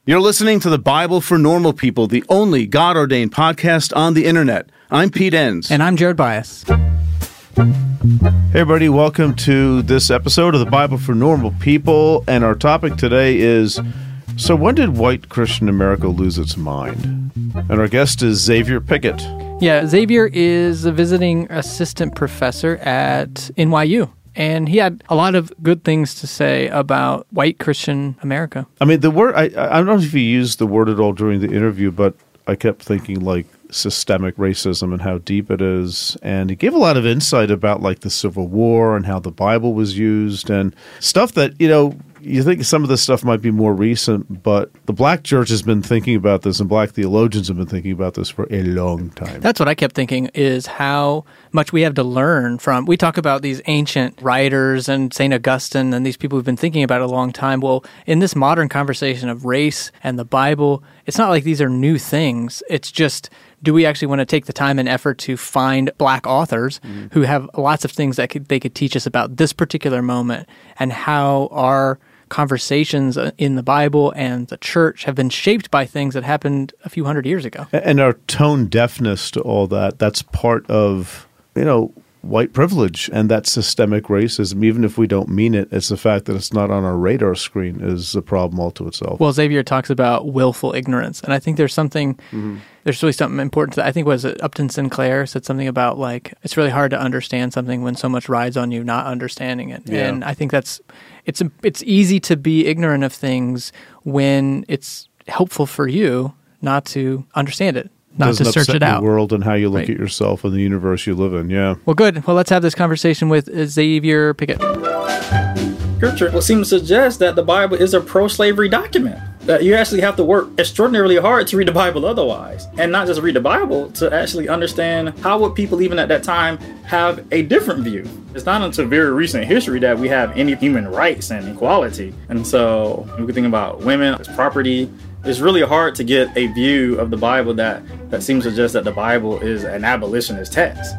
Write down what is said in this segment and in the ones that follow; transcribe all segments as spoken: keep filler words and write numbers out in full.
You're listening to the Bible for Normal People, the only God-ordained podcast on the internet. I'm Pete Enns. And I'm Jared Bias. Hey everybody, welcome to this episode of the Bible for Normal People, and our topic today is, so when did white Christian America lose its mind? And our guest is Xavier Pickett. Yeah, Xavier is a visiting assistant professor at N Y U. And he had a lot of good things to say about white Christian America. I mean, the word, I, I don't know if he used the word at all during the interview, but I kept thinking like systemic racism and how deep it is. And he gave a lot of insight about like the Civil War and how the Bible was used and stuff that, you know, you think some of this stuff might be more recent, but the black church has been thinking about this and black theologians have been thinking about this for a long time. That's what I kept thinking is how much we have to learn from. We talk about these ancient writers and Saint Augustine and these people who've been thinking about it a long time. Well, in this modern conversation of race and the Bible, it's not like these are new things. It's just, do we actually want to take the time and effort to find black authors mm-hmm. who have lots of things that could, they could teach us about this particular moment and how our conversations in the Bible and the church have been shaped by things that happened a few hundred years ago. And our tone deafness to all that, that's part of, you know, white privilege and that systemic racism. Even if we don't mean it, it's the fact that it's not on our radar screen is a problem all to itself. Well, Xavier talks about willful ignorance. And I think there's something, mm-hmm. there's really something important to that. I think was it Upton Sinclair said something about like, it's really hard to understand something when so much rides on you not understanding it. Yeah. And I think that's, it's it's easy to be ignorant of things when it's helpful for you not to understand it. Not Doesn't to search it out. The world and how you look right. at yourself and the universe you live in, yeah. Well, good. Well, let's have this conversation with Xavier Pickett. Scripture will seem to suggest that the Bible is a pro-slavery document. That you actually have to work extraordinarily hard to read the Bible otherwise. And not just read the Bible, to actually understand how would people even at that time have a different view. It's not until very recent history that we have any human rights and equality. And so we can think about women as property. It's really hard to get a view of the Bible that, that seems to suggest that the Bible is an abolitionist text.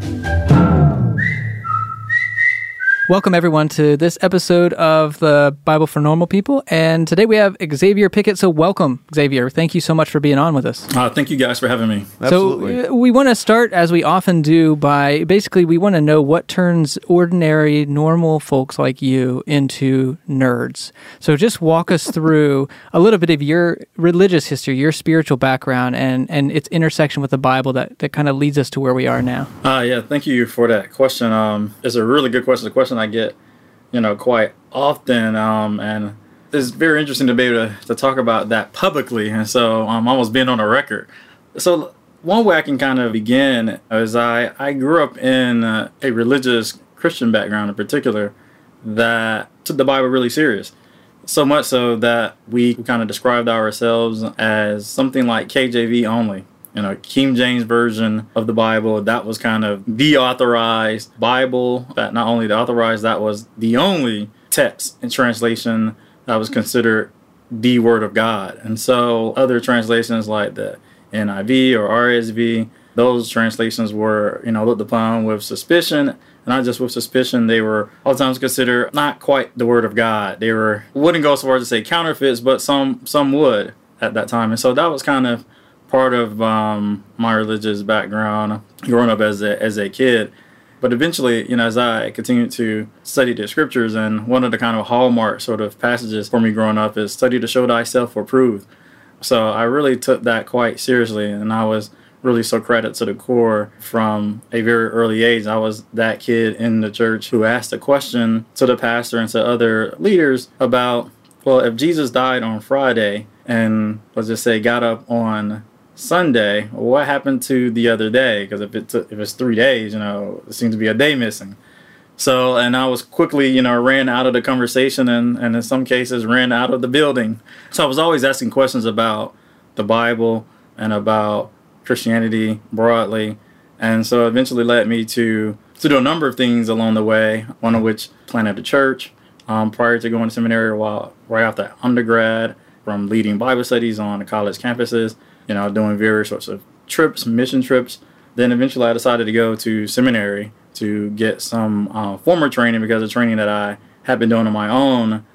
Welcome, everyone, to this episode of the Bible for Normal People. And today we have Xavier Pickett. So welcome, Xavier. Thank you so much for being on with us. Uh, thank you guys for having me. Absolutely. So we want to start, as we often do, by basically we want to know what turns ordinary, normal folks like you into nerds. So just walk us through a little bit of your religious history, your spiritual background, and, and its intersection with the Bible that, that kind of leads us to where we are now. Uh, yeah, thank you for that question. Um, it's a really good question. The question I get, you know, quite often, um, and it's very interesting to be able to, to talk about that publicly, and so I'm almost being on a record. So one way I can kind of begin is I, I grew up in uh, a religious Christian background in particular that took the Bible really serious. So much so that we kind of described ourselves as something like K J V only. You know, King James Version of the Bible, that was kind of the authorized Bible. That not only the authorized, that was the only text and translation that was considered the Word of God. And so other translations like the N I V or R S V, those translations were, you know, looked upon with suspicion. Not just with suspicion, they were oftentimes considered not quite the Word of God. They were, wouldn't go so far as to say counterfeits, but some some would at that time. And so that was kind of part of um, my religious background growing up as a, as a kid. But eventually, you know, as I continued to study the scriptures, and one of the kind of hallmark sort of passages for me growing up is study to show thyself approved. So I really took that quite seriously, and I was really Socratic to the core from a very early age. I was that kid in the church who asked a question to the pastor and to other leaders about, well, if Jesus died on Friday and, let's just say, got up on Sunday, what happened to the other day? Because if it's if it's three days, you know, it seems to be a day missing. So, and I was quickly, you know, ran out of the conversation and, and in some cases ran out of the building. So I was always asking questions about the Bible and about Christianity broadly. And so it eventually led me to, to do a number of things along the way, one of which planted a church um, prior to going to seminary while right after undergrad, from leading Bible studies on the college campuses, you know, doing various sorts of trips, mission trips. Then eventually I decided to go to seminary to get some uh, former training, because the training that I had been doing on my own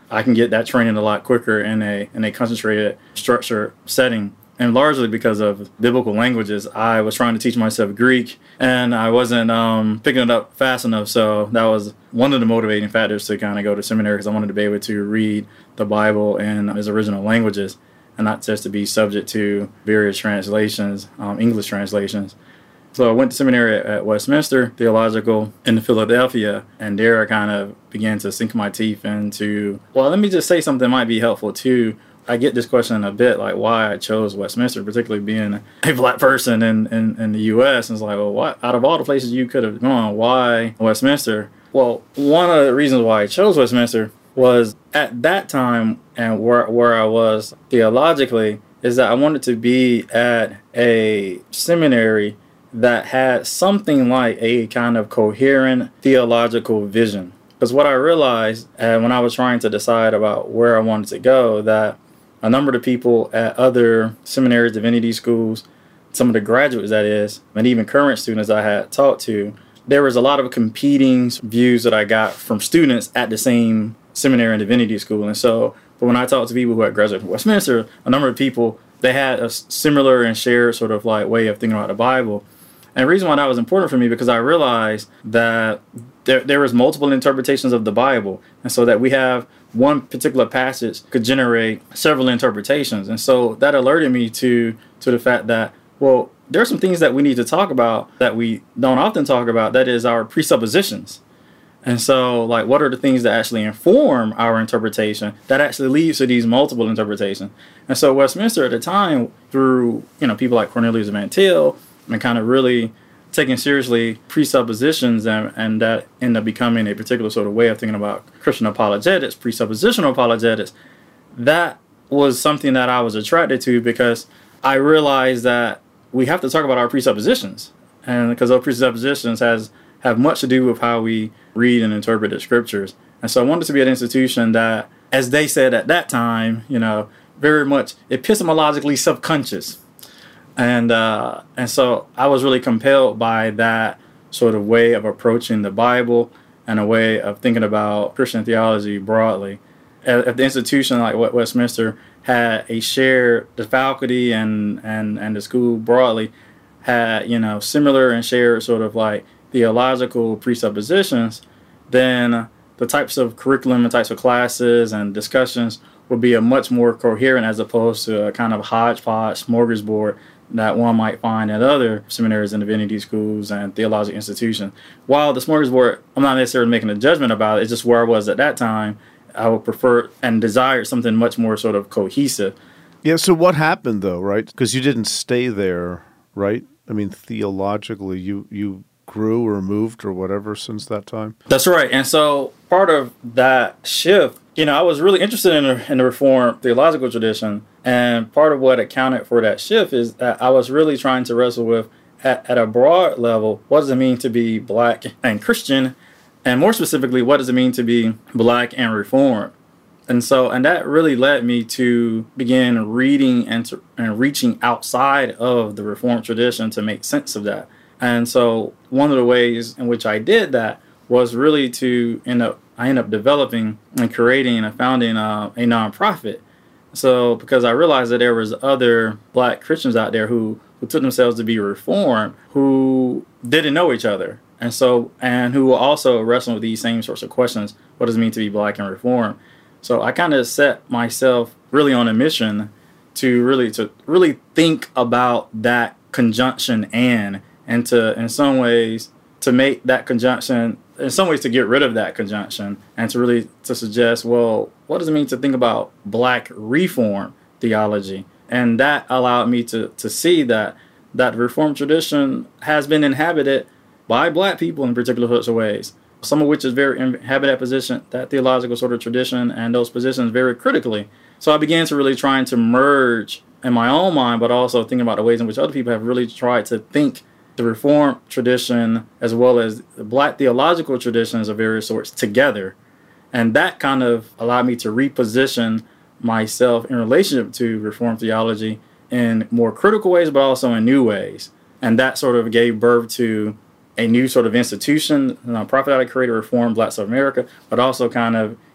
I can get that training a lot quicker in a in a concentrated, structured setting. And largely because of biblical languages, I was trying to teach myself Greek, and I wasn't um, picking it up fast enough. So that was one of the motivating factors to kind of go to seminary, because I wanted to be able to read the Bible in its original languages and not just to be subject to various translations, um, English translations. So I went to seminary at Westminster Theological in Philadelphia, and there I kind of began to sink my teeth into, well, let me just say something that might be helpful too. I get this question a bit, like why I chose Westminster, particularly being a black person in, in, in the U S. And it's like, well, what, out of all the places you could have gone, why Westminster? Well, one of the reasons why I chose Westminster was at that time and where, where I was theologically is that I wanted to be at a seminary that had something like a kind of coherent theological vision. Because what I realized uh, when I was trying to decide about where I wanted to go, that a number of the people at other seminaries, divinity schools, some of the graduates, that is, and even current students I had talked to, there was a lot of competing views that I got from students at the same seminary and divinity school. And so, but when I talked to people who had graduated from Westminster, a number of people, they had a similar and shared sort of like way of thinking about the Bible. And the reason why that was important for me, because I realized that there there was multiple interpretations of the Bible, and so that we have one particular passage could generate several interpretations. And so that alerted me to to the fact that, well, there are some things that we need to talk about that we don't often talk about, that is our presuppositions. And so, like, what are the things that actually inform our interpretation that actually leads to these multiple interpretations? And so Westminster at the time, through, you know, people like Cornelius Van Til, and kind of really taking seriously presuppositions, and, and that ended up becoming a particular sort of way of thinking about Christian apologetics, presuppositional apologetics. That was something that I was attracted to, because I realized that we have to talk about our presuppositions, and because those presuppositions has have much to do with how we read and interpret the scriptures. And so I wanted to be an institution that, as they said at that time, you know, very much epistemologically subconscious. And uh, and so I was really compelled by that sort of way of approaching the Bible and a way of thinking about Christian theology broadly. At, at the institution like Westminster had a shared, the faculty and, and, and the school broadly had, you know, similar and shared sort of like theological presuppositions, then the types of curriculum and types of classes and discussions would be a much more coherent, as opposed to a kind of hodgepodge smorgasbord that one might find at other seminaries and divinity schools and theological institutions. While the smorgasbord, I'm not necessarily making a judgment about it, it's just where I was at that time. I would prefer and desire something much more sort of cohesive. Yeah, so what happened though, right? Because you didn't stay there, right? I mean, theologically, you, you grew or moved or whatever since that time? That's right. And so part of that shift, you know, I was really interested in the, in the Reformed theological tradition. And part of what accounted for that shift is that I was really trying to wrestle with, at, at a broad level, what does it mean to be black and Christian? And more specifically, what does it mean to be black and Reformed? And so, and that really led me to begin reading and, to, and reaching outside of the Reformed tradition to make sense of that. And so one of the ways in which I did that was really to end up, I ended up developing and creating and founding a, a nonprofit. So because I realized that there was other black Christians out there who, who took themselves to be Reformed, who didn't know each other. And so, and who were also wrestling with these same sorts of questions. What does it mean to be black and Reformed? So I kind of set myself really on a mission to really, to really think about that conjunction and, and to, in some ways, to make that conjunction, in some ways to get rid of that conjunction, and to really to suggest, well, what does it mean to think about black Reform theology? And that allowed me to, to see that that Reformed tradition has been inhabited by black people in particular sorts of ways, some of which is very inhabit that position, that theological sort of tradition and those positions very critically. So I began to really trying to merge in my own mind, but also thinking about the ways in which other people have really tried to think the Reformed tradition as well as the black theological traditions of various sorts together. And that kind of allowed me to reposition myself in relationship to Reformed theology in more critical ways, but also in new ways. And that sort of gave birth to a new sort of institution, a nonprofit that I created, Reformed Blacks of America, but also kind of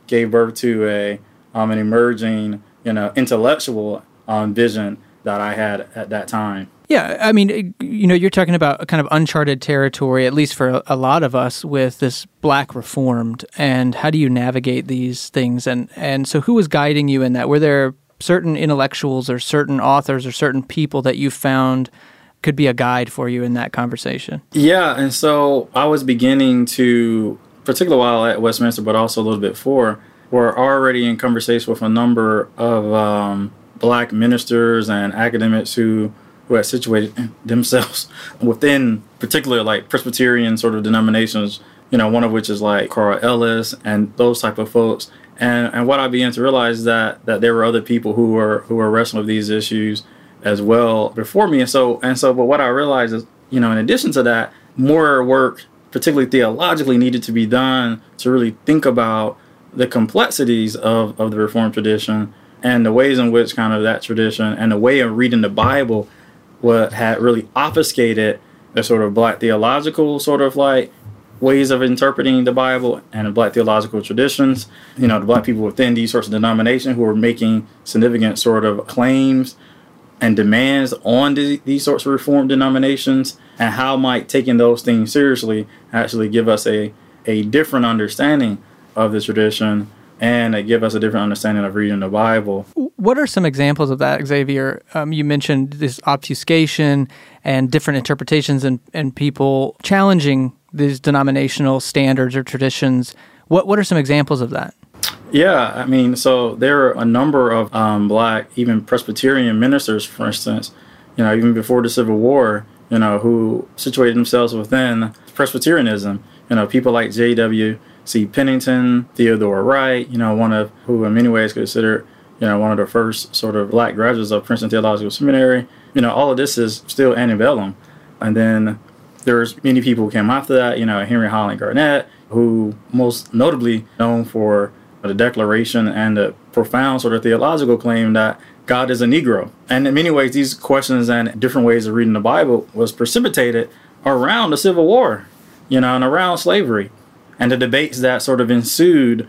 gave birth to a um, an emerging, you know, intellectual um, vision that I had at that time. Yeah, I mean, you know, you're talking about a kind of uncharted territory, at least for a lot of us, with this Black Reformed, and how do you navigate these things? And, and so who was guiding you in that? Were there certain intellectuals or certain authors or certain people that you found could be a guide for you in that conversation? Yeah, and so I was beginning to, particularly while at Westminster, but also a little bit before, were already in conversation with a number of um, Black ministers and academics who who had situated themselves within particular like Presbyterian sort of denominations, you know, one of which is like Carl Ellis and those type of folks. And and what I began to realize is that that there were other people who were who were wrestling with these issues as well before me. And so and so but what I realized is, you know, in addition to that, more work, particularly theologically, needed to be done to really think about the complexities of, of the Reformed tradition and the ways in which kind of that tradition and the way of reading the Bible what had really obfuscated the sort of Black theological sort of like ways of interpreting the Bible and the Black theological traditions. You know, the Black people within these sorts of denominations who were making significant sort of claims and demands on the, these sorts of Reformed denominations, and how might taking those things seriously actually give us a, a different understanding of the tradition and it give us a different understanding of reading the Bible. What are some examples of that, Xavier? Um, you mentioned this obfuscation and different interpretations and, and people challenging these denominational standards or traditions. What what are some examples of that? Yeah, I mean, so there are a number of um, Black, even Presbyterian ministers, for instance, you know, even before the Civil War, you know, who situated themselves within Presbyterianism. You know, people like J W C Pennington, Theodore Wright, you know, one of who in many ways considered, you know, one of the first sort of Black graduates of Princeton Theological Seminary. You know, all of this is still antebellum. And then there's many people who came after that, you know, Henry Highland Garnett, who most notably known for the declaration and the profound sort of theological claim that God is a Negro. And in many ways, these questions and different ways of reading the Bible was precipitated around the Civil War, you know, and around slavery. And the debates that sort of ensued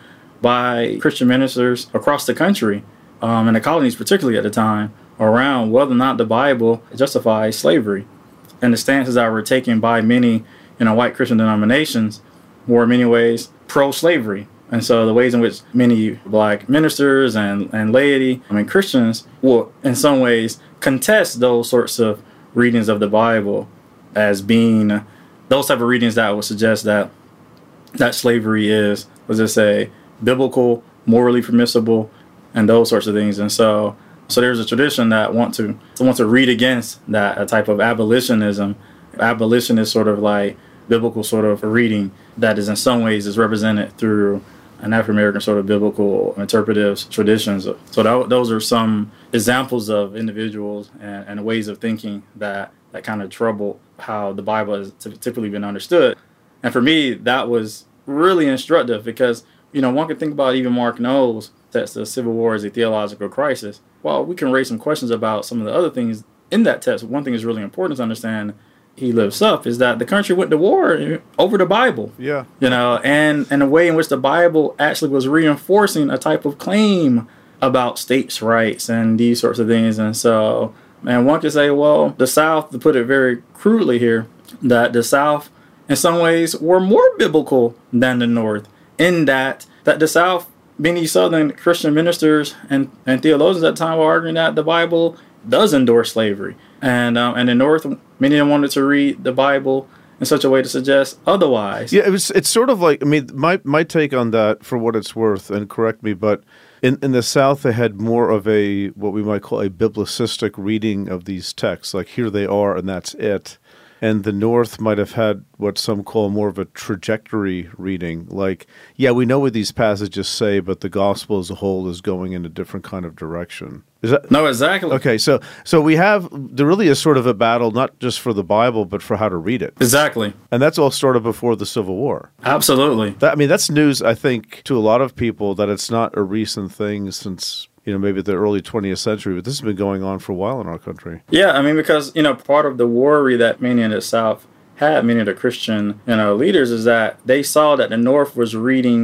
by Christian ministers across the country, um, and the colonies particularly at the time, around whether or not the Bible justifies slavery. And the stances that were taken by many, you know, white Christian denominations were in many ways pro-slavery. And so the ways in which many Black ministers and, and laity, I mean Christians, will in some ways contest those sorts of readings of the Bible as being those type of readings that would suggest that that slavery is, let's just say, biblical, morally permissible, and those sorts of things. And so so there's a tradition that want to, to want to read against that, a type of abolitionism. Abolition is sort of like biblical sort of reading that is in some ways is represented through an African-American sort of biblical interpretive traditions. So that, those are some examples of individuals and, and ways of thinking that, that kind of trouble how the Bible has typically been understood. And for me, that was really instructive because, you know, one can think about even Mark Knowles, text the Civil War as a theological crisis. Well, we can raise some questions about some of the other things in that text. One thing is really important to understand he lives up is that the country went to war over the Bible. Yeah. You know, and, and the way in which the Bible actually was reinforcing a type of claim about states' rights and these sorts of things. And so, and one could say, well, the South, to put it very crudely here, that the South in some ways were more biblical than the North, in that that the South, many Southern Christian ministers and, and theologians at the time were arguing that the Bible does endorse slavery. And um, and the North, many of them wanted to read the Bible in such a way to suggest otherwise. Yeah, it was. It's sort of like, I mean, my, my take on that, for what it's worth, and correct me, but in, in the South, they had more of a, what we might call a biblicistic reading of these texts, like here they are and that's it. And the North might have had what some call more of a trajectory reading. Like, yeah, we know what these passages say, but the gospel as a whole is going in a different kind of direction. Is that no, exactly? Okay, so so we have, there really is sort of a battle, not just for the Bible, but for how to read it. Exactly. And that's all started before the Civil War. Absolutely. That, I mean, that's news, I think, to a lot of people, that it's not a recent thing since, you know, maybe the early twentieth century, but this has been going on for a while in our country. Yeah, I mean, because, you know, part of the worry that many in the South had, many of the Christian, you know, leaders, is that they saw that the North was reading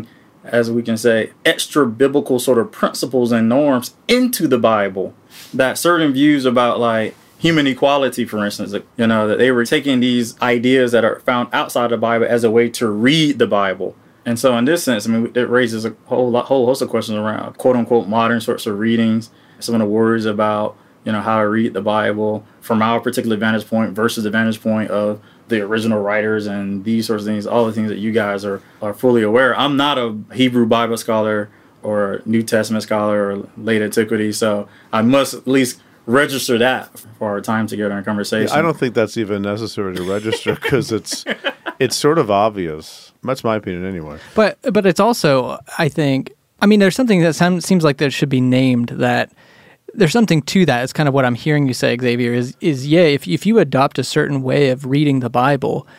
as we can say, extra biblical sort of principles and norms into the Bible. That certain views about like human equality, for instance, you know, that they were taking these ideas that are found outside the Bible as a way to read the Bible. And so in this sense, I mean, it raises a whole lot, whole host of questions around quote unquote modern sorts of readings, some of the worries about, you know, how to read the Bible from our particular vantage point versus the vantage point of the original writers and these sorts of things, all the things that you guys are, are fully aware. I'm not a Hebrew Bible scholar or New Testament scholar or late antiquity, so I must at least register that for our time together in conversation. Yeah, I don't think that's even necessary to register because it's it's sort of obvious. That's my opinion anyway. But but it's also, I think, I mean, there's something that sounds, seems like that should be named, that there's something to that. It's kind of what I'm hearing you say, Xavier, is, is yeah, if, if you adopt a certain way of reading the Bible,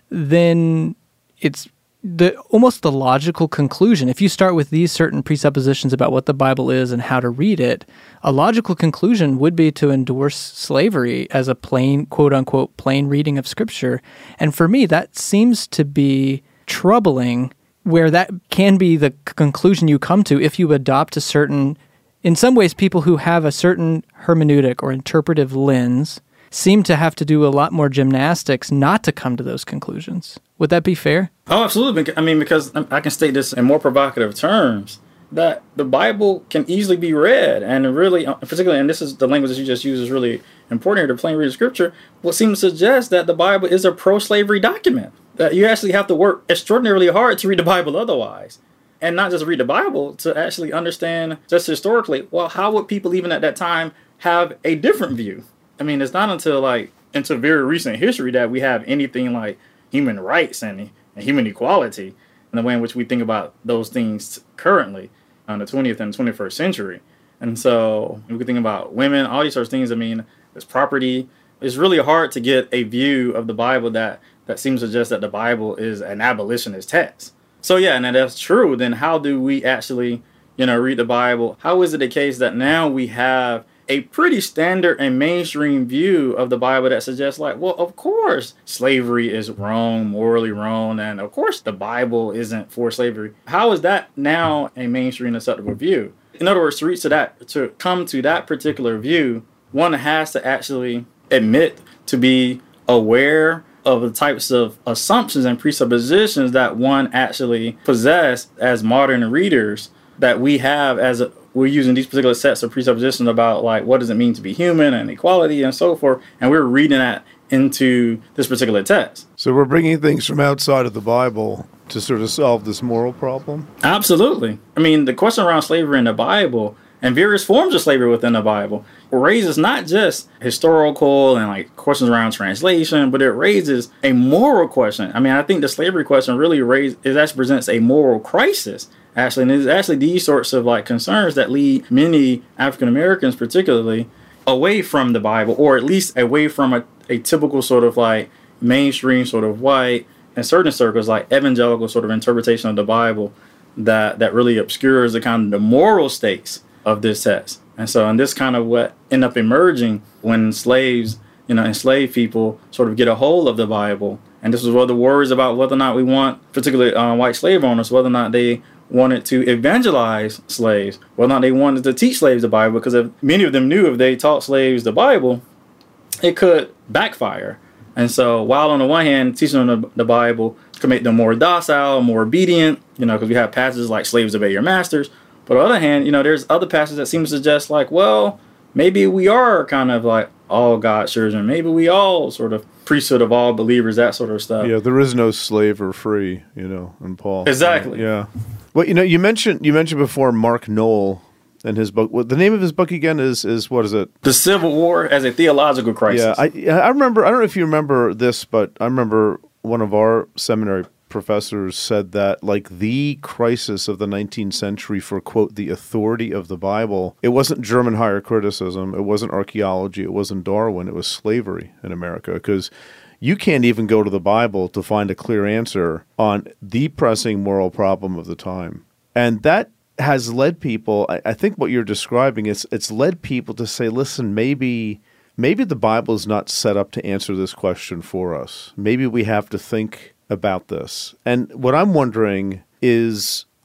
then it's the almost the logical conclusion. If you start with these certain presuppositions about what the Bible is and how to read it, a logical conclusion would be to endorse slavery as a plain, quote unquote, plain reading of Scripture. And for me, that seems to be troubling, where that can be the c- conclusion you come to if you adopt a certain, in some ways, people who have a certain hermeneutic or interpretive lens seem to have to do a lot more gymnastics not to come to those conclusions. Would that be fair? Oh, absolutely. I mean, because I can state this in more provocative terms, that the Bible can easily be read, and really, particularly, and this is the language that you just used is really important here, to plain read of Scripture, what seems to suggest that the Bible is a pro-slavery document, that you actually have to work extraordinarily hard to read the Bible otherwise. And not just read the Bible, to actually understand just historically, well, how would people even at that time have a different view? I mean, it's not until like into very recent history that we have anything like human rights and, and human equality in the way in which we think about those things currently in the twentieth and twenty-first century. And so we can think about women, all these sorts of things. I mean, there's property. It's really hard to get a view of the Bible that, that seems to suggest that the Bible is an abolitionist text. So yeah, and if that's true, then how do we actually, you know, read the Bible? How is it the case that now we have a pretty standard and mainstream view of the Bible that suggests like, well, of course, slavery is wrong, morally wrong, and of course the Bible isn't for slavery. How is that now a mainstream acceptable view? In other words, to reach to that, to come to that particular view, one has to actually admit to be aware of the types of assumptions and presuppositions that one actually possess as modern readers, that we have as a, we're using these particular sets of presuppositions about like what does it mean to be human and equality and so forth, and we're reading that into this particular text. So we're bringing things from outside of the Bible to sort of solve this moral problem? Absolutely. I mean, the question around slavery in the Bible and various forms of slavery within the Bible raises not just historical and like questions around translation, but it raises a moral question. I mean, I think the slavery question really raises, it actually presents a moral crisis. Actually, and it's actually these sorts of like concerns that lead many African Americans, particularly, away from the Bible, or at least away from a, a typical sort of like mainstream sort of white, in certain circles, like evangelical sort of interpretation of the Bible that that really obscures the kind of the moral stakes of this text. And so, and this kind of what end up emerging when slaves, you know, enslaved people sort of get a hold of the Bible. And this was one of the worries about whether or not we want, particularly uh, white slave owners, whether or not they wanted to evangelize slaves, whether or not they wanted to teach slaves the Bible, because if many of them knew if they taught slaves the Bible, it could backfire. And so while on the one hand, teaching them the, the Bible could make them more docile, more obedient, you know, because we have passages like slaves obey your masters. But on the other hand, you know, there's other passages that seem to suggest like, well, maybe we are kind of like all God's children. Maybe we all sort of priesthood of all believers, that sort of stuff. Yeah, there is no slave or free, you know, in Paul. Exactly. Uh, yeah. Well, you know, you mentioned you mentioned before Mark Knoll and his book. Well, the name of his book again is is what is it? The Civil War as a Theological Crisis. Yeah, I I remember. I don't know if you remember this, but I remember one of our seminary professors said that like the crisis of the nineteenth century for, quote, the authority of the Bible, it wasn't German higher criticism, it wasn't archaeology, it wasn't Darwin, it was slavery in America, because you can't even go to the Bible to find a clear answer on the pressing moral problem of the time. And that has led people, I, I think what you're describing, is it's led people to say, listen, maybe maybe the Bible is not set up to answer this question for us. Maybe we have to think about this. And what I'm wondering is,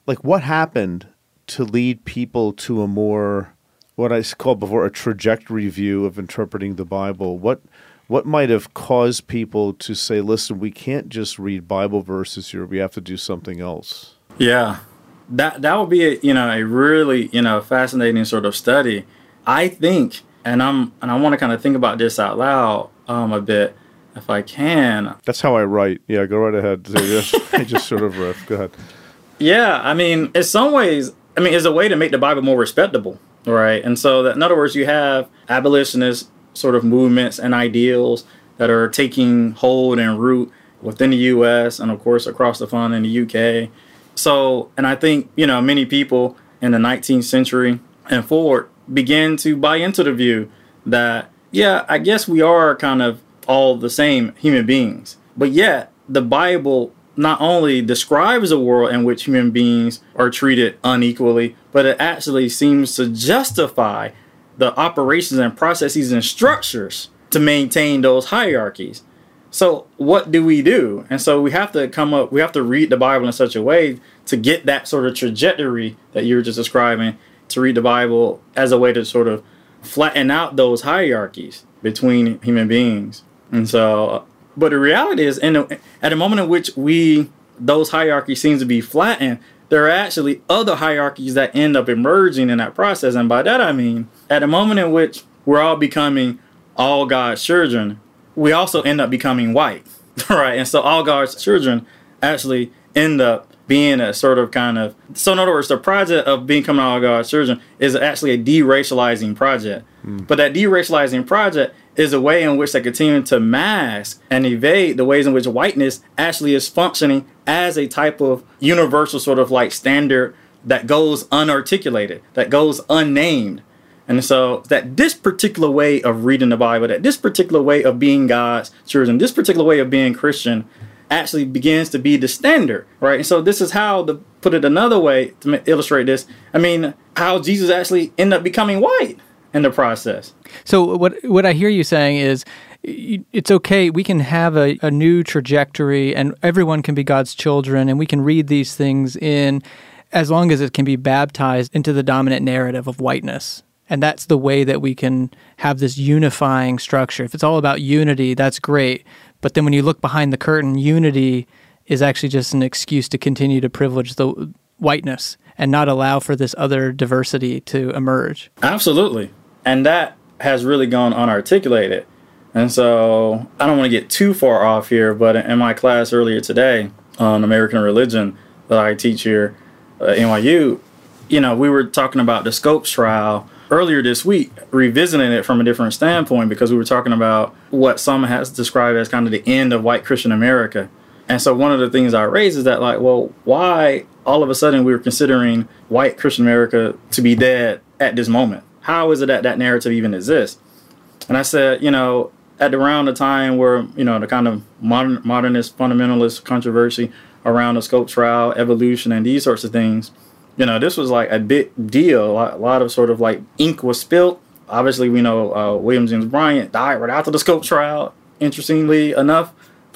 like what happened to lead people to a more, what I called before, a trajectory view of interpreting the Bible? What what might have caused people to say, listen, we can't just read Bible verses here, we have to do something else? Yeah, that that would be a, you know, a really, you know, fascinating sort of study. I think, and I'm and I want to kind of think about this out loud um, a bit, if I can. That's how I write. Yeah, go right ahead. I just sort of riff. Go ahead. Yeah, I mean, in some ways, I mean, it's a way to make the Bible more respectable, right? And so, that, in other words, you have abolitionist sort of movements and ideals that are taking hold and root within the U S and, of course, across the pond in the U K. So, and I think, you know, many people in the nineteenth century and forward began to buy into the view that, yeah, I guess we are kind of all the same human beings. But yet, the Bible not only describes a world in which human beings are treated unequally, but it actually seems to justify the operations and processes and structures to maintain those hierarchies. So what do we do? And so we have to come up, we have to read the Bible in such a way to get that sort of trajectory that you were just describing, to read the Bible as a way to sort of flatten out those hierarchies between human beings. And so, but the reality is, in a, at a moment in which we, those hierarchies seem to be flattened, there are actually other hierarchies that end up emerging in that process. And by that I mean, at a moment in which we're all becoming all God's children, we also end up becoming white, right? And so all God's children actually end up being a sort of kind of, so in other words, the project of becoming all God's children is actually a deracializing project. Mm. But that deracializing project is a way in which they continue to mask and evade the ways in which whiteness actually is functioning as a type of universal sort of like standard that goes unarticulated, that goes unnamed. And so that this particular way of reading the Bible, that this particular way of being God's children, this particular way of being Christian actually begins to be the standard, right? And so this is how, to put it another way to illustrate this, I mean, how Jesus actually ended up becoming white in the process. So what what I hear you saying is it's okay, we can have a, a new trajectory and everyone can be God's children and we can read these things in as long as it can be baptized into the dominant narrative of whiteness. And that's the way that we can have this unifying structure. If it's all about unity, that's great. But then when you look behind the curtain, unity is actually just an excuse to continue to privilege the whiteness and not allow for this other diversity to emerge. Absolutely. And that has really gone unarticulated. And so I don't want to get too far off here, but in my class earlier today on American religion that I teach here at N Y U, you know, we were talking about the Scopes trial earlier this week, revisiting it from a different standpoint, because we were talking about what some has described as kind of the end of white Christian America. And so one of the things I raised is that, like, well, why all of a sudden we were considering white Christian America to be dead at this moment? How is it that that narrative even exists? And I said, you know, at around the time where, you know, the kind of modern, modernist fundamentalist controversy around the Scopes trial, evolution, and these sorts of things, you know, this was like a big deal. A lot, a lot of sort of like ink was spilled. Obviously, we know uh, William James Bryant died right after the Scopes trial, interestingly enough.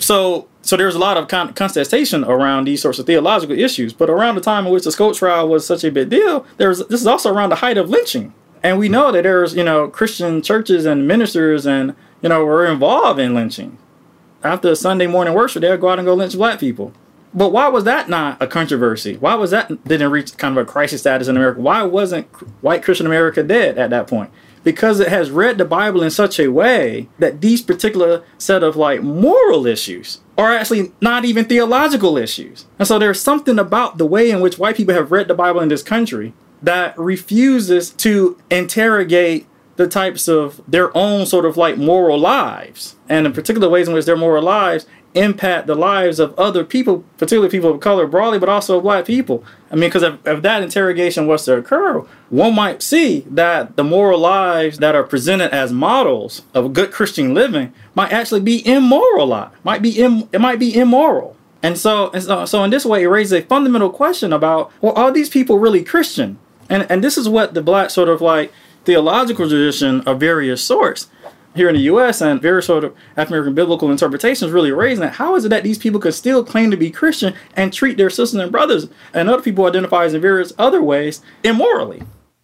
So so there's a lot of con- contestation around these sorts of theological issues. But around the time in which the Scopes trial was such a big deal, there's this is also around the height of lynching. And we know that there's, you know, Christian churches and ministers and, you know, were involved in lynching. After Sunday morning worship, they'll go out and go lynch black people. But why was that not a controversy? Why was that didn't reach kind of a crisis status in America? Why wasn't white Christian America dead at that point? Because it has read the Bible in such a way that these particular set of like moral issues are actually not even theological issues. And so there's something about the way in which white people have read the Bible in this country that refuses to interrogate the types of their own sort of like moral lives, and in particular ways in which their moral lives impact the lives of other people, particularly people of color broadly, but also black people. I mean, because if, if that interrogation was to occur, one might see that the moral lives that are presented as models of good Christian living might actually be immoral, might be Im, it might be immoral. And so, and so, so in this way, it raises a fundamental question about, well, are these people really Christian? And and this is what the black sort of like theological tradition of various sorts here in the U S and various sort of African American biblical interpretations really raising that. How is it that these people could still claim to be Christian and treat their sisters and brothers and other people identify as in various other ways immorally?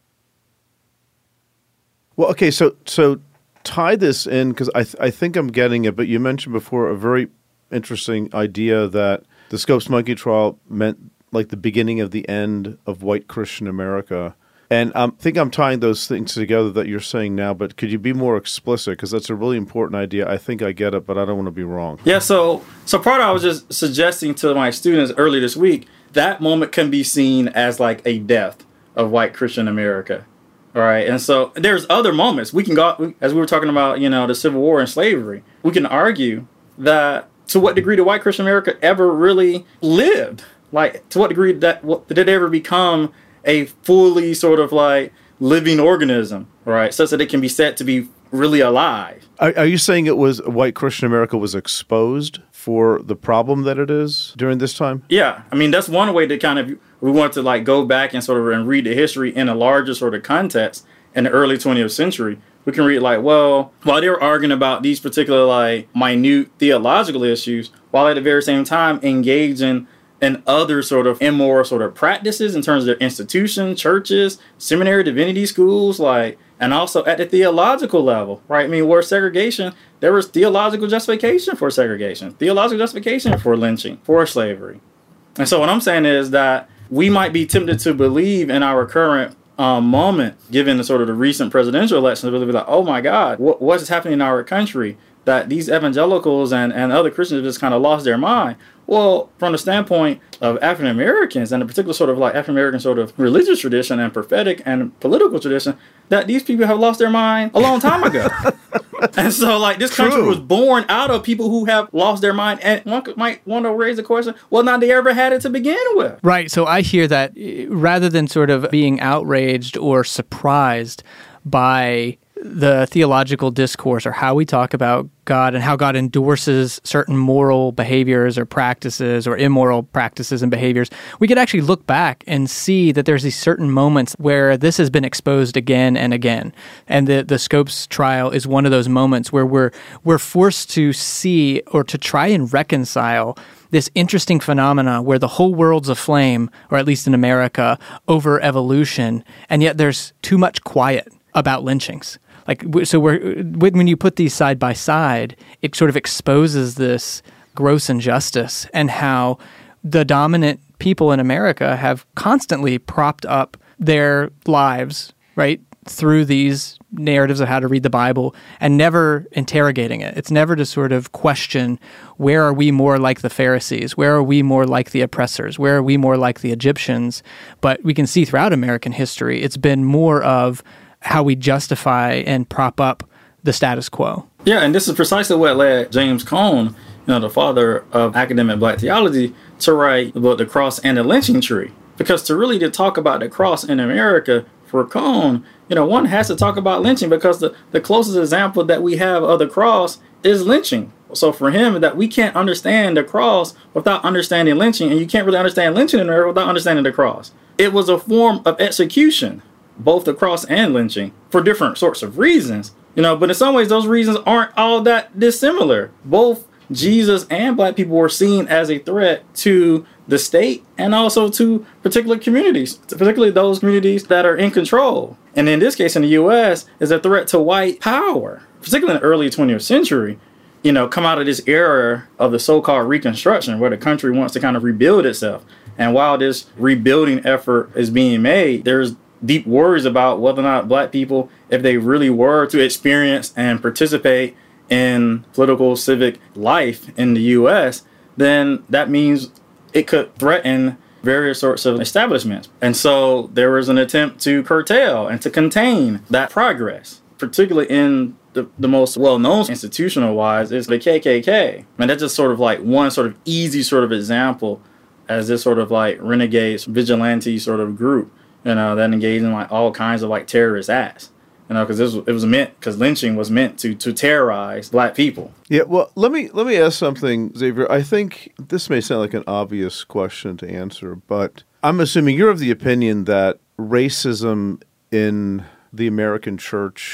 Well, okay, so so tie this in, because I, th- I think I'm getting it, but you mentioned before a very interesting idea that the Scopes Monkey trial meant like the beginning of the end of white Christian America. And I um, think I'm tying those things together that you're saying now, but could you be more explicit? Because that's a really important idea. I think I get it, but I don't want to be wrong. Yeah, so so part of I was just suggesting to my students earlier this week, that moment can be seen as like a death of white Christian America. All right, and so there's other moments. We can go, as we were talking about, you know, the Civil War and slavery, we can argue that to what degree did white Christian America ever really lived? Like, to what degree that what, did it ever become a fully sort of like living organism, right? Such that it can be said to be really alive. Are, are you saying it was white Christian America was exposed for the problem that it is during this time? Yeah. I mean, that's one way to kind of, we want to like go back and sort of and read the history in a larger sort of context in the early twentieth century. We can read like, well, while they were arguing about these particular like minute theological issues, while at the very same time engaging in other sort of immoral sort of practices in terms of their institutions, churches, seminary, divinity schools, like, and also at the theological level, right? I mean, where segregation, there was theological justification for segregation, theological justification for lynching, for slavery. And so what I'm saying is that we might be tempted to believe in our current um, moment, given the sort of the recent presidential elections, really be like, oh my God, what, what is happening in our country? That these evangelicals and, and other Christians have just kind of lost their mind. Well, from the standpoint of African Americans and a particular sort of like African American sort of religious tradition and prophetic and political tradition, that these people have lost their mind a long time ago. And so like this country True. was born out of people who have lost their mind. And one could- might want to raise the question, well, now they ever had it to begin with. Right. So I hear that eh, rather than sort of being outraged or surprised by the theological discourse or how we talk about God and how God endorses certain moral behaviors or practices or immoral practices and behaviors, we could actually look back and see that there's these certain moments where this has been exposed again and again. And the, the Scopes trial is one of those moments where we're we're forced to see or to try and reconcile this interesting phenomena where the whole world's aflame, or at least in America, over evolution, and yet there's too much quiet about lynchings. Like, so we're, when you put these side by side, it sort of exposes this gross injustice and how the dominant people in America have constantly propped up their lives, right, through these narratives of how to read the Bible and never interrogating it. It's never to sort of question, where are we more like the Pharisees? Where are we more like the oppressors? Where are we more like the Egyptians? But we can see throughout American history, it's been more of how we justify and prop up the status quo. Yeah, and this is precisely what led James Cone, you know, the father of academic black theology, to write about the cross and the lynching tree. Because to really to talk about the cross in America for Cone, you know, one has to talk about lynching because the, the closest example that we have of the cross is lynching. So for him, that we can't understand the cross without understanding lynching, and you can't really understand lynching in America without understanding the cross. It was a form of execution, both the cross and lynching, for different sorts of reasons, you know, but in some ways those reasons aren't all that dissimilar. Both Jesus and black people were seen as a threat to the state and also to particular communities, particularly those communities that are in control. And in this case, in the U S, is a threat to white power, particularly in the early twentieth century, you know, come out of this era of the so-called Reconstruction, where the country wants to kind of rebuild itself. And while this rebuilding effort is being made, there's deep worries about whether or not black people, if they really were to experience and participate in political civic life in the U S, then that means it could threaten various sorts of establishments. And so there was an attempt to curtail and to contain that progress, particularly in the, the most well-known institutional-wise is the K K K. And that's just sort of like one sort of easy sort of example as this sort of like renegade vigilante sort of group, you know, that engaged in like all kinds of like terrorist acts, you know, because this was, it was meant, because lynching was meant to to terrorize black people. Yeah, well, let me let me ask something, Xavier. I think this may sound like an obvious question to answer, but I'm assuming you're of the opinion that racism in the American church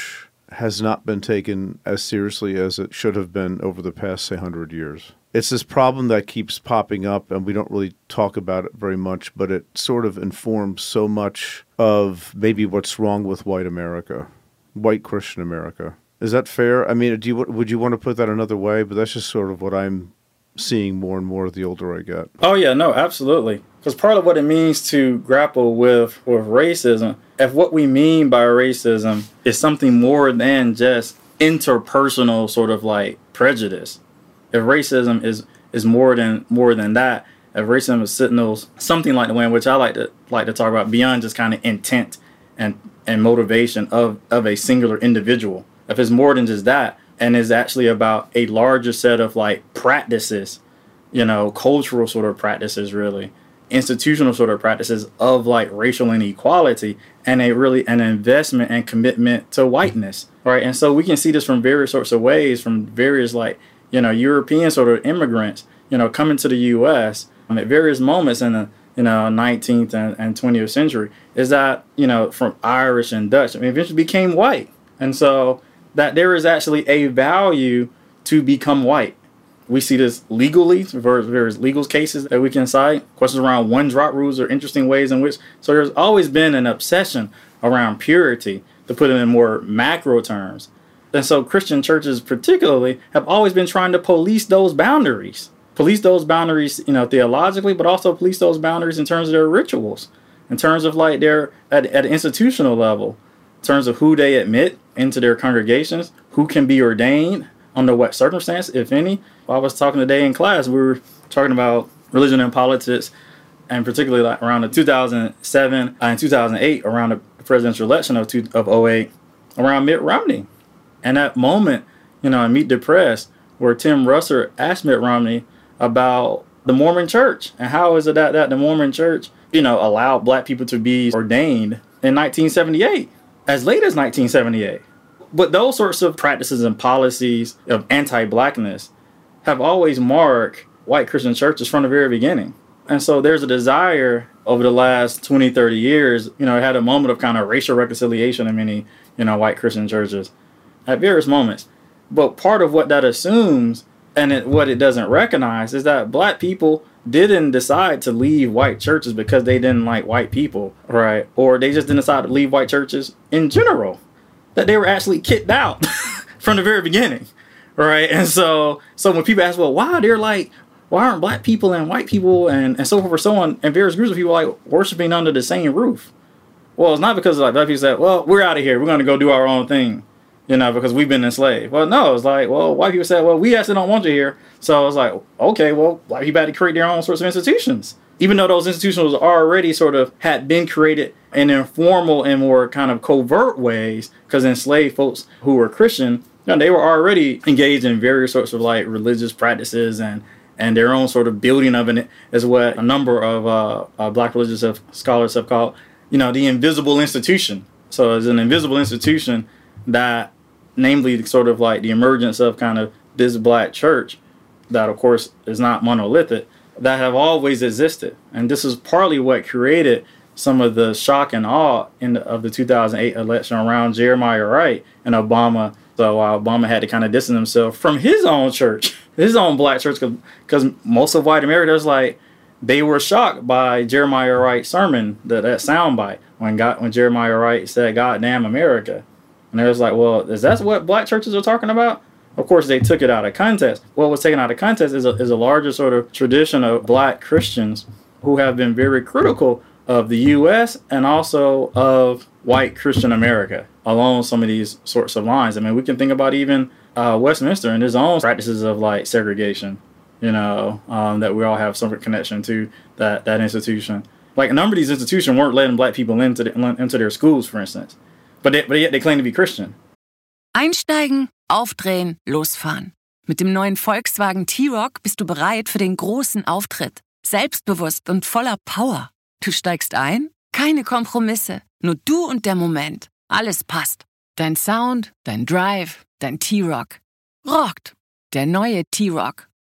has not been taken as seriously as it should have been over the past, say, hundred years. It's this problem that keeps popping up, and we don't really talk about it very much, but it sort of informs so much of maybe what's wrong with white America, white Christian America. Is that fair? I mean, do you, would you want to put that another way? But that's just sort of what I'm seeing more and more the older I get. Oh, yeah, no, absolutely. Because part of what it means to grapple with, with racism, if what we mean by racism is something more than just interpersonal sort of like prejudice, if racism is, is more than more than that, if racism signals something like the way in which I like to like to talk about beyond just kind of intent and, and motivation of, of a singular individual, if it's more than just that, and is actually about a larger set of like practices, you know, cultural sort of practices, really, institutional sort of practices of like racial inequality, and a really an investment and commitment to whiteness, right? And so we can see this from various sorts of ways, from various like, you know, European sort of immigrants, you know, coming to the U S um, at various moments in the, you know, nineteenth and, and twentieth century, is that, you know, from Irish and Dutch, I mean, eventually became white. And so that there is actually a value to become white. We see this legally, various legal cases that we can cite. Questions around one drop rules are interesting ways in which, so there's always been an obsession around purity, to put it in more macro terms. And so Christian churches particularly have always been trying to police those boundaries. Police those boundaries, you know, theologically, but also police those boundaries in terms of their rituals, in terms of like their, at, at an institutional level, in terms of who they admit into their congregations, who can be ordained, under what circumstance, if any. While I was talking today in class, we were talking about religion and politics, and particularly like around the two thousand seven and two thousand eight, around the presidential election of, two, of oh eight, around Mitt Romney. And that moment, you know, in Meet the Press, where Tim Russert asked Mitt Romney about the Mormon church, and how is it that, that the Mormon church, you know, allowed black people to be ordained in nineteen seventy-eight, as late as nineteen seventy-eight. But those sorts of practices and policies of anti-blackness have always marked white Christian churches from the very beginning. And so there's a desire over the last twenty, thirty years, you know, it had a moment of kind of racial reconciliation in many, you know, white Christian churches at various moments. But part of what that assumes, and it, what it doesn't recognize, is that black people didn't decide to leave white churches because they didn't like white people, right? Or they just didn't decide to leave white churches in general. That they were actually kicked out from the very beginning, right? And so so when people ask, well, why they're like, why aren't black people and white people and, and so forth and so on, and various groups of people like worshiping under the same roof? Well, it's not because like black people said, well, we're out of here, we're going to go do our own thing, you know, because we've been enslaved. Well, no, it's like, well, white people said, well, we actually don't want you here. So it's like, okay, well, black people had to create their own sorts of institutions, even though those institutions already sort of had been created in informal and more kind of covert ways, because enslaved folks who were Christian, you know, they were already engaged in various sorts of like religious practices, and and their own sort of building of it is what a number of uh, uh, black religious have, scholars have called, you know, the invisible institution. So it's an invisible institution that, namely, sort of like the emergence of kind of this black church that, of course, is not monolithic, that have always existed. And this is partly what created some of the shock and awe in the, of the two thousand eight election around Jeremiah Wright and Obama. So uh, Obama had to kind of distance himself from his own church, his own black church, because most of white America was like, they were shocked by Jeremiah Wright's sermon, that, that soundbite, when God, when Jeremiah Wright said, "God damn America." And they was like, well, is that what black churches are talking about? Of course, they took it out of context. What was taken out of context is a, is a larger sort of tradition of black Christians who have been very critical of the U S and also of white Christian America along some of these sorts of lines. I mean, we can think about even uh, Westminster and his own practices of like segregation, you know, um, that we all have some connection to that, that institution. Like a number of these institutions weren't letting black people into, the, into their schools, for instance, but, they, but yet they claim to be Christian. Einsteigen, aufdrehen, losfahren. Mit dem neuen Volkswagen T-Roc bist du bereit für den großen Auftritt. Selbstbewusst und voller Power. Du steigst ein? Keine Kompromisse. Nur du und der Moment. Alles passt. Dein Sound, dein Drive, dein T-Roc. Rockt. Der neue T-Roc.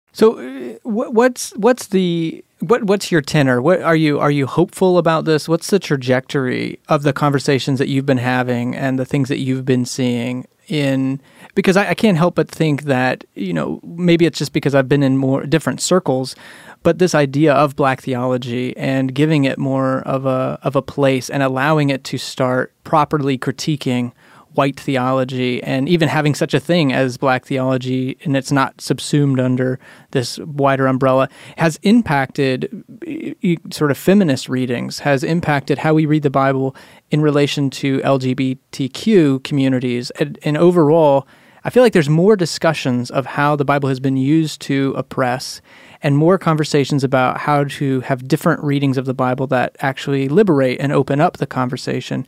So, uh, wh- what's what's the what what's your tenor? What are you are you hopeful about this? What's the trajectory of the conversations that you've been having and the things that you've been seeing in? Because I, I can't help but think that, you know, maybe it's just because I've been in more different circles, but this idea of Black theology and giving it more of a of a place and allowing it to start properly critiquing white theology and even having such a thing as Black theology, and it's not subsumed under this wider umbrella, has impacted sort of feminist readings, has impacted how we read the Bible in relation to L G B T Q communities. And, and overall, I feel like there's more discussions of how the Bible has been used to oppress and more conversations about how to have different readings of the Bible that actually liberate and open up the conversation.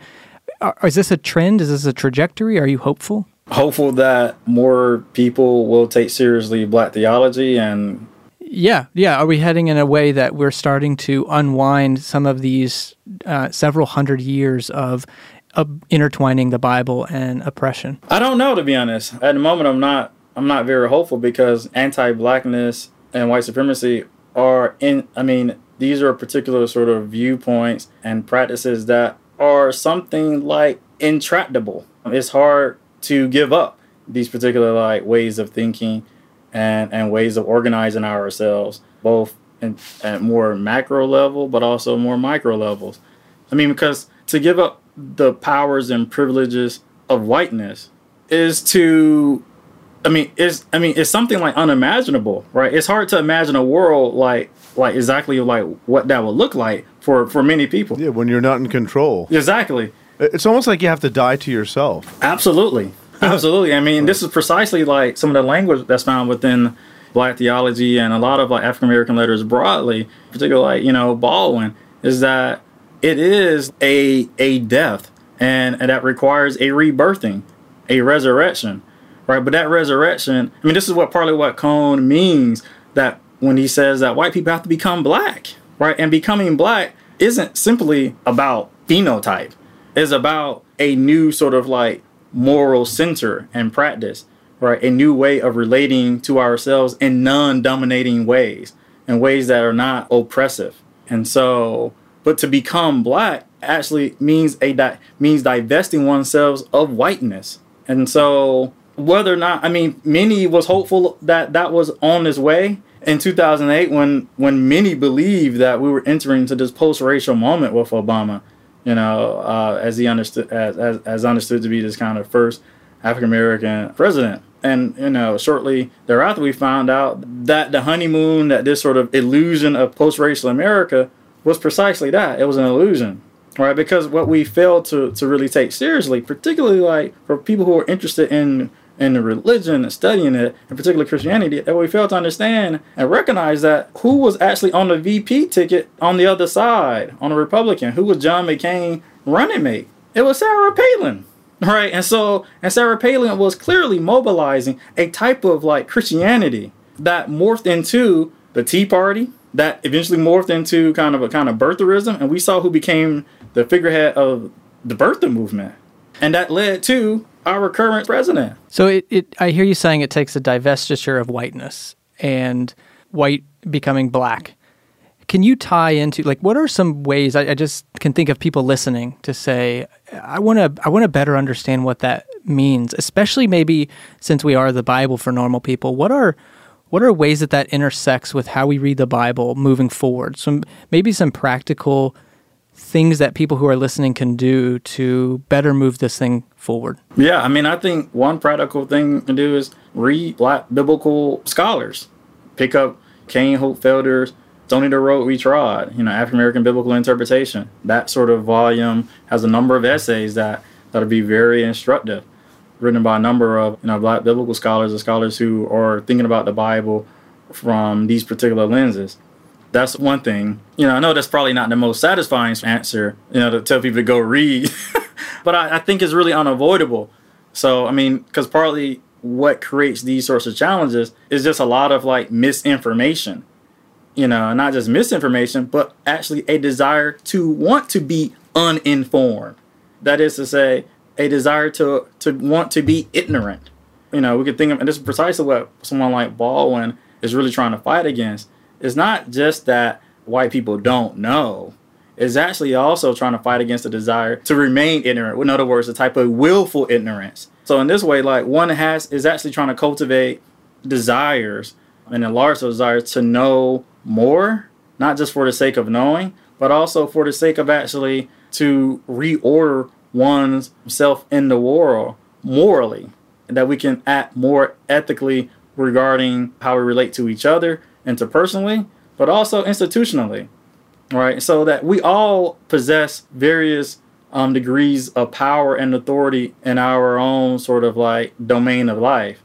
Is this a trend? Is this a trajectory? Are you hopeful? Hopeful that more people will take seriously Black theology and... Yeah, yeah. Are we heading in a way that we're starting to unwind some of these uh, several hundred years of, of intertwining the Bible and oppression? I don't know, to be honest. At the moment, I'm not. I'm not very hopeful because anti-Blackness and white supremacy are in. I mean, these are particular sort of viewpoints and practices that are something like intractable. It's hard to give up these particular like ways of thinking and, and ways of organizing ourselves, both in, at more macro level, but also more micro levels. I mean, because to give up the powers and privileges of whiteness is to, I mean, it's, I mean, it's something like unimaginable, right? It's hard to imagine a world like, like exactly like what that would look like for, for many people. Yeah, when you're not in control. Exactly. It's almost like you have to die to yourself. Absolutely. Absolutely. I mean, this is precisely like some of the language that's found within Black theology and a lot of like African American letters broadly, particularly like, you know, Baldwin, is that it is a a death and, and that requires a rebirthing, a resurrection, right? But that resurrection, I mean, this is what partly what Cone means, that when he says that white people have to become Black, right? And becoming Black isn't simply about phenotype. It's about a new sort of like moral center and practice, right? A new way of relating to ourselves in non-dominating ways, in ways that are not oppressive. And so, but to become Black actually means a di- means divesting oneself of whiteness. And so whether or not, I mean, many was hopeful that that was on its way in two thousand eight when, when many believed that we were entering into this post-racial moment with Obama, you know, uh, as he understood, as, as, as understood to be this kind of first African-American president. And, you know, shortly thereafter, we found out that the honeymoon, that this sort of illusion of post-racial America was precisely that. It was an illusion, right? Because what we failed to, to really take seriously, particularly like for people who are interested in in the religion and studying it, in particular Christianity, that we failed to understand and recognize that who was actually on the V P ticket on the other side, on the Republican, who was John McCain running mate? It was Sarah Palin. Right, and so, and Sarah Palin was clearly mobilizing a type of like Christianity that morphed into the Tea Party, that eventually morphed into kind of a kind of birtherism, and we saw who became the figurehead of the birther movement, and that led to our current president. So it, it I hear you saying it takes a divestiture of whiteness and white becoming Black. Can you tie into, like, what are some ways, I, I just can think of people listening to say, I want to I want to better understand what that means, especially maybe since we are the Bible for normal people. What are what are ways that that intersects with how we read the Bible moving forward? Some maybe some practical things that people who are listening can do to better move this thing forward. Yeah, I mean, I think one practical thing you can do is read Black biblical scholars. Pick up Kane Hope Felder's Stony the Road We Trod, you know, African American Biblical Interpretation. That sort of volume has a number of essays that that'll be very instructive, written by a number of, you know, Black biblical scholars and scholars who are thinking about the Bible from these particular lenses. That's one thing. You know, I know that's probably not the most satisfying answer, you know, to tell people to go read, but I, I think it's really unavoidable. So, I mean, because partly what creates these sorts of challenges is just a lot of like misinformation. You know, not just misinformation, but actually a desire to want to be uninformed. That is to say, a desire to to want to be ignorant. You know, we could think of, and this is precisely what someone like Baldwin is really trying to fight against is not just that white people don't know. It's actually also trying to fight against the desire to remain ignorant. In other words, a type of willful ignorance. So in this way, like one has is actually trying to cultivate desires and enlarge those desires to know more, not just for the sake of knowing, but also for the sake of actually to reorder one's self in the world morally, and that we can act more ethically regarding how we relate to each other interpersonally, but also institutionally, right? So that we all possess various um, degrees of power and authority in our own sort of like domain of life.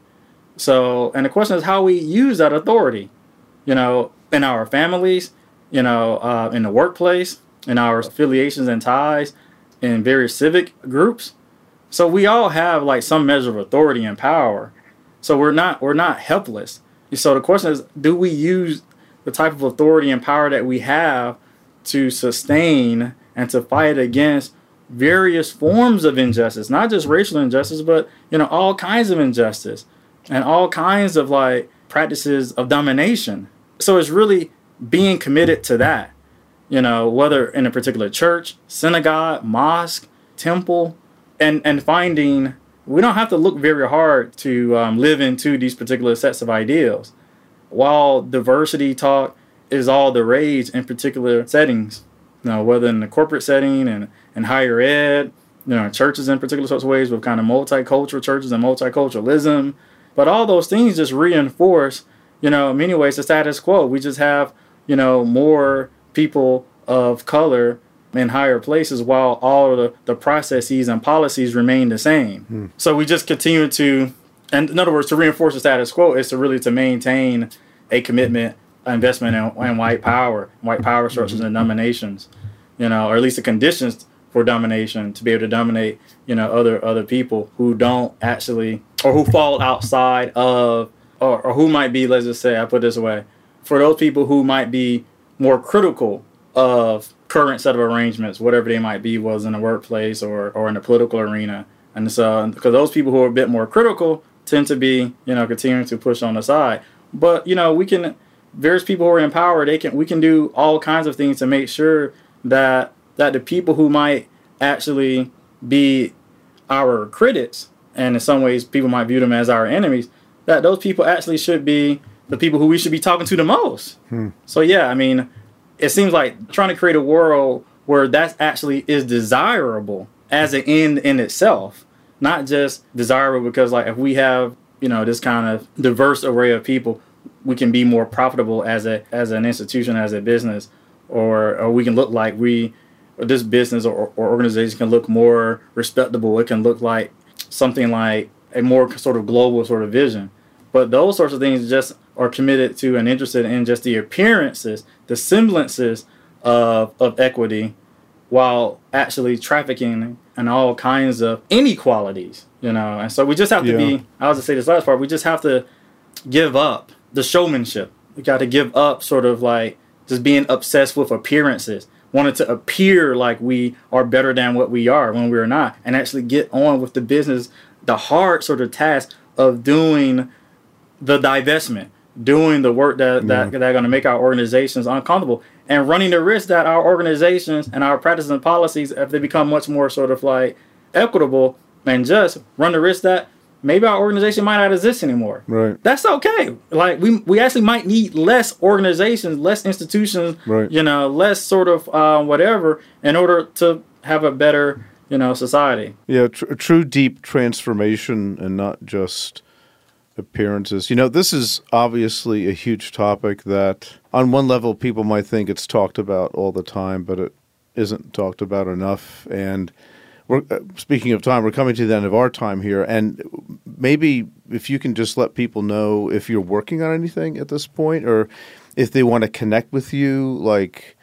So, and the question is how we use that authority, you know, in our families, you know, uh, in the workplace, in our affiliations and ties, in various civic groups. So we all have like some measure of authority and power. So we're not we're not helpless. So the question is, do we use the type of authority and power that we have to sustain and to fight against various forms of injustice, not just racial injustice, but, you know, all kinds of injustice and all kinds of like practices of domination. So it's really being committed to that, you know, whether in a particular church, synagogue, mosque, temple, and, and finding we don't have to look very hard to um, live into these particular sets of ideals. While diversity talk is all the rage in particular settings, you know, whether in the corporate setting and, and higher ed, you know, churches in particular sorts of ways with kind of multicultural churches and multiculturalism. But all those things just reinforce, you know, in many ways the status quo. We just have, you know, more people of color in higher places while all of the, the processes and policies remain the same. Hmm. So we just continue to, and in other words, to reinforce the status quo is to really to maintain a commitment, investment in, in white power, white power structures mm-hmm. and dominations, you know, or at least the conditions for domination to be able to dominate, you know, other other people who don't actually, or who fall outside of, or, or who might be, let's just say, I put it this way, for those people who might be more critical of current set of arrangements, whatever they might be, was in the workplace or, or in the political arena. And so, because those people who are a bit more critical tend to be, you know, continuing to push on the side. But, you know, we can, various people who are in power, they can, we can do all kinds of things to make sure that, that the people who might actually be our critics, and in some ways people might view them as our enemies, that those people actually should be the people who we should be talking to the most. Hmm. So, yeah, I mean, it seems like trying to create a world where that actually is desirable as an end in itself, not just desirable because, like, if we have, you know, this kind of diverse array of people, we can be more profitable as a as an institution, as a business, or or we can look like we, or this business or, or organization can look more respectable. It can look like something like a more sort of global sort of vision. But those sorts of things just are committed to and interested in just the appearances, the semblances of of equity, while actually trafficking in all kinds of inequalities, you know. And so we just have to yeah. be, I was to say this last part, we just have to give up the showmanship. We got to give up sort of like just being obsessed with appearances, wanting to appear like we are better than what we are when we're not, and actually get on with the business, the hard sort of task of doing the divestment, doing the work that, that, yeah. that are going to make our organizations uncomfortable, and running the risk that our organizations and our practices and policies, if they become much more sort of like equitable and just, run the risk that maybe our organization might not exist anymore. Right. That's okay. Like we we actually might need less organizations, less institutions, right. you know, less sort of uh, whatever in order to have a better, you know, society. Yeah, tr- true deep transformation and not just appearances. You know, this is obviously a huge topic that on one level people might think it's talked about all the time, but it isn't talked about enough. And we're, uh, speaking of time, we're coming to the end of our time here. And maybe if you can just let people know if you're working on anything at this point, or if they want to connect with you, like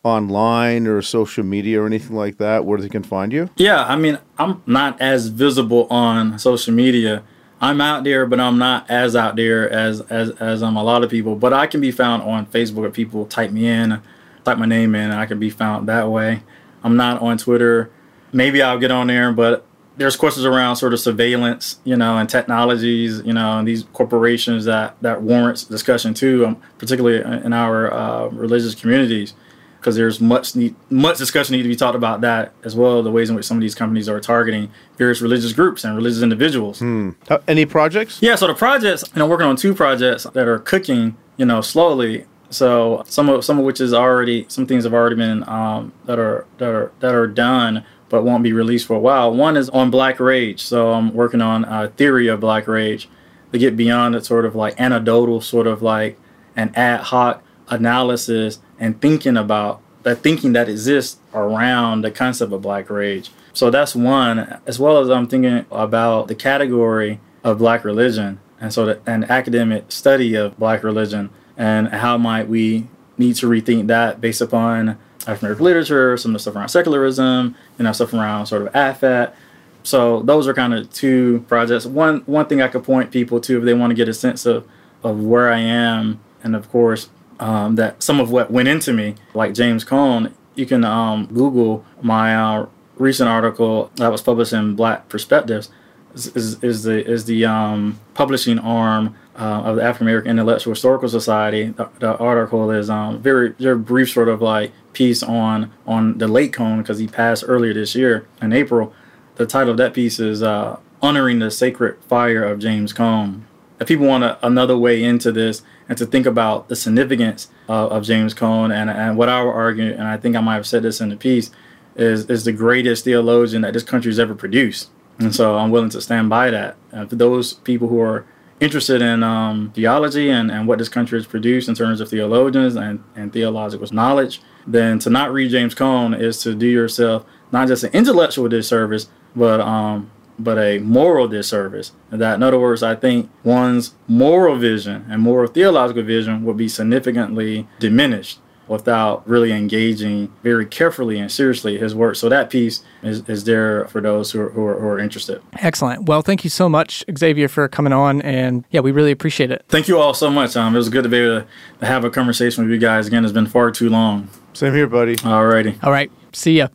online or social media or anything like that, where they can find you? Yeah, I mean, I'm not as visible on social media. I'm out there, but I'm not as out there as as as um, a lot of people. But I can be found on Facebook if people type me in, type my name in, and I can be found that way. I'm not on Twitter. Maybe I'll get on there, but there's questions around sort of surveillance, you know, and technologies, you know, and these corporations that, that warrants discussion too, um, particularly in our uh, religious communities, because there's much need, much discussion need to be talked about that as well, the ways in which some of these companies are targeting various religious groups and religious individuals. Hmm. Uh, any projects? Yeah, so the projects, you know, working on two projects that are cooking, you know, slowly. So some of some of which is already, some things have already been um, that are that are that are done, but won't be released for a while. One is on Black Rage. So I'm working on a theory of Black Rage to get beyond that sort of like anecdotal, sort of like an ad hoc analysis and thinking about that thinking that exists around the concept of Black Rage. So that's one, as well as I'm thinking about the category of Black religion, and so the, an academic study of Black religion, and how might we need to rethink that based upon African American literature, some of the stuff around secularism, you know, stuff around sort of A F A T. So those are kind of two projects. One one thing I could point people to if they want to get a sense of, of where I am, and of course, um, that some of what went into me, like James Cone, you can um, Google my uh, recent article that was published in Black Perspectives, is, is, is the, is the um, publishing arm Uh, of the African American Intellectual Historical Society. The, the article is um, very, very brief, sort of like piece on on the late Cone, because he passed earlier this year in April. The title of that piece is uh, "Honoring the Sacred Fire of James Cone." If people want a, another way into this and to think about the significance uh, of James Cone, and, and what I would argue, and I think I might have said this in the piece, is is the greatest theologian that this country has ever produced. And so I'm willing to stand by that. And for those people who are interested in um, theology and, and what this country has produced in terms of theologians and, and theological knowledge, then to not read James Cone is to do yourself not just an intellectual disservice, but um, but a moral disservice. And that, in other words, I think one's moral vision and moral theological vision will be significantly diminished without really engaging very carefully and seriously his work. So that piece is, is there for those who are, who, are, who are interested. Excellent. Well, thank you so much, Xavier, for coming on. And yeah, we really appreciate it. Thank you all so much. Um, it was good to be able to have a conversation with you guys. Again, it's been far too long. Same here, buddy. All righty. All right. See ya.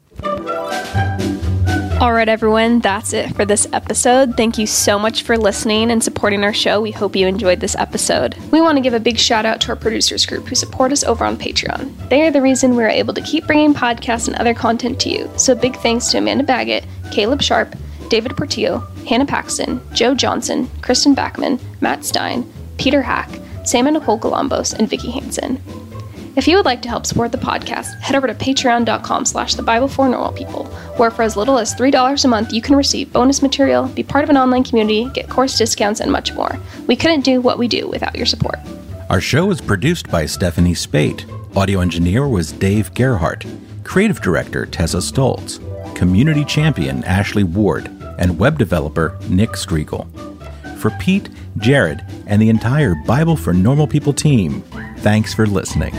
All right, everyone, that's it for this episode. Thank you so much for listening and supporting our show. We hope you enjoyed this episode. We want to give a big shout out to our producers group who support us over on Patreon. They are the reason we're able to keep bringing podcasts and other content to you. So big thanks to Amanda Baggett, Caleb Sharp, David Portillo, Hannah Paxton, Joe Johnson, Kristen Backman, Matt Stein, Peter Hack, Sam and Nicole Galambos, and Vicky Hansen. If you would like to help support the podcast, head over to patreon.com slash the Bible for Normal People, where for as little as three dollars a month, you can receive bonus material, be part of an online community, get course discounts, and much more. We couldn't do what we do without your support. Our show was produced by Stephanie Spate. Audio engineer was Dave Gerhardt. Creative director Tessa Stoltz. Community champion Ashley Ward. And web developer Nick Striegel. For Pete, Jared, and the entire Bible for Normal People team, thanks for listening.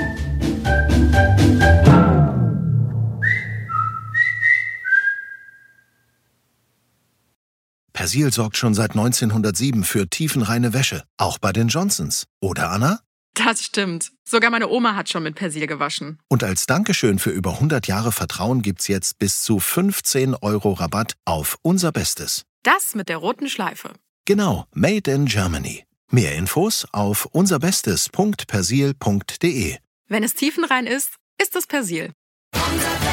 Persil sorgt schon seit neunzehnhundertsieben für tiefenreine Wäsche, auch bei den Johnsons. Oder, Anna? Das stimmt. Sogar meine Oma hat schon mit Persil gewaschen. Und als Dankeschön für über hundert Jahre Vertrauen gibt's jetzt bis zu fünfzehn Euro Rabatt auf unser Bestes. Das mit der roten Schleife. Genau, Made in Germany. Mehr Infos auf unserbestes punkt persil punkt de. Wenn es tiefenrein ist, ist es Persil.